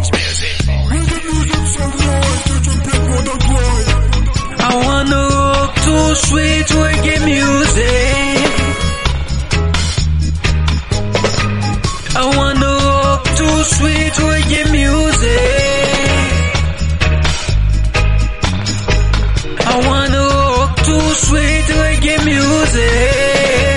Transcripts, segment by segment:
makes music. Reggae music so nice that you make wanna cry. I wanna rock to sweet reggae music. I wanna rock to sweet reggae music. I wanna rock to sweet reggae music.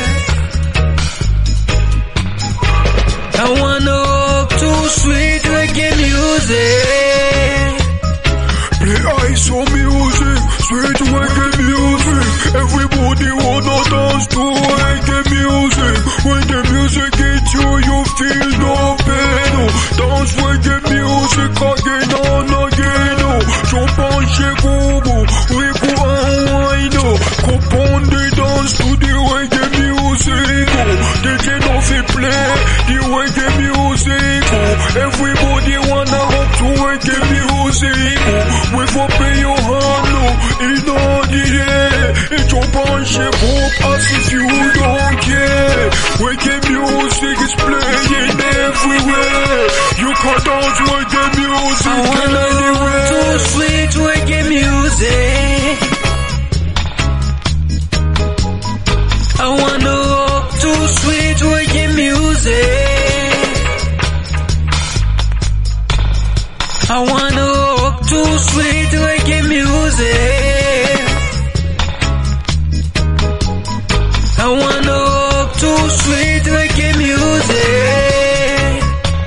I wanna rock to sweet reggae music. Play ISO music, sweet reggae music. Everybody wanna dance to reggae music. When the music hits you, you feel no pain. Dance reggae music again and again. Jump on Shekubu, we go and wine. Come on the dance to the reggae music. They cannot play the reggae music. Everybody wanna rock to reggae music. Wave up in your hand, in all the air. Jump on Shekubu as if you don't care. Reggae music is playing everywhere. You can dance reggae music anywhere. To sweet reggae music. I wanna rock to sweet reggae music. I wanna rock to sweet reggae music. I wanna rock to sweet reggae music.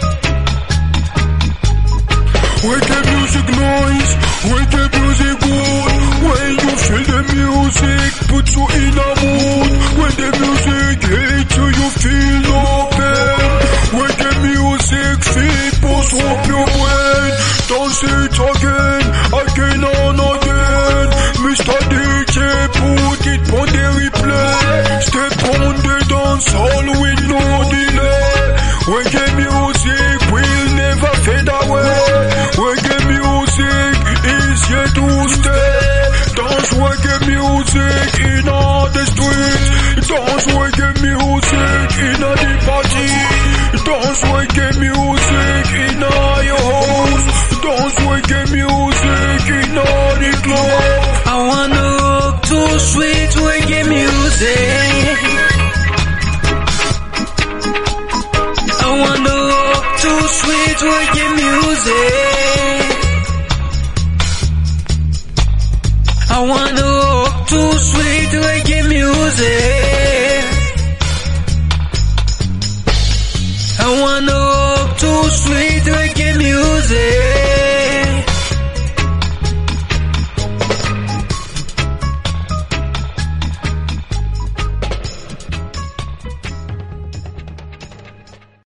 Reggae music nice, reggae music good. When you feel the music, put you in a mood. When the music hits you, you feel no pain. Reggae music, people up your brain. Dance it again, again and again. Mr. DJ, put it on the replay. Step on the dance hall with no delay. Reggae music will never fade away. Reggae music is here to stay. Dance reggae music in all the streets. Dance reggae music in all the party. Dance reggae music in all your house. Dance reggae music in all the club. I wanna rock to sweet reggae music. I wanna rock to sweet reggae music. I wanna rock to sweet reggae music. I wanna rock to sweet reggae